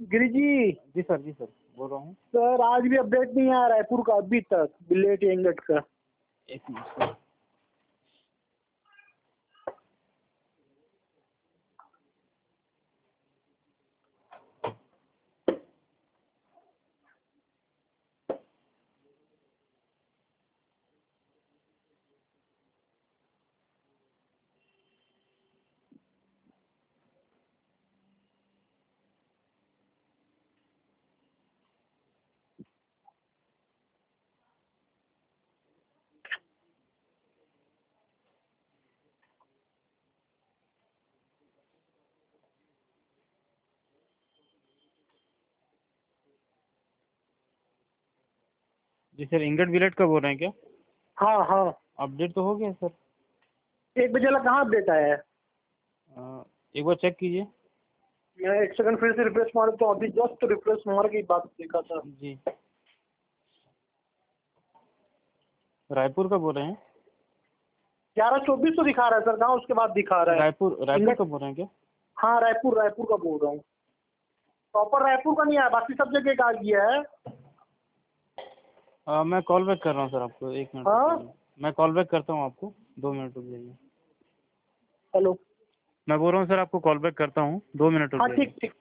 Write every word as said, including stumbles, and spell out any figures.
गिरी जी। जी sir, जी sir बोल रहा हूँ सर। आज भी अपडेट नहीं आया रायपुर का अभी तक, बिलेट इंगट का। एक मिनट सर। जी सर, इंगट बिलेट का बोल रहे हैं क्या? हाँ हाँ, अपडेट तो हो गया सर। एक बजे वाला कहाँ अपडेट आया है? आ, एक बार चेक कीजिए। मैं एक सेकंड फिर से रिफ्रेश मार तो अभी जस्ट रिफ्रेश मार के बात देखा था। जी, रायपुर का बोल रहे हैं? ग्यारह चौबीस तो दिखा रहा है सर, कहाँ उसके बाद दिखा रहा है? रायपुर रायपुर का बोल रहे हैं क्या? हाँ रायपुर, रायपुर का बोल रहा हूँ। प्रॉपर रायपुर का नहीं आया, बाकी सब जगह का आ गया है। आ, मैं कॉल बैक कर रहा हूँ सर आपको, एक मिनट हाँ रुकिए। मैं कॉल बैक करता हूँ आपको, दो मिनट रुक जाइए। हेलो। मैं बोल रहा हूँ सर आपको कॉल बैक करता हूँ, दो मिनट रुक हाँ जाइए। ठीक ठीक।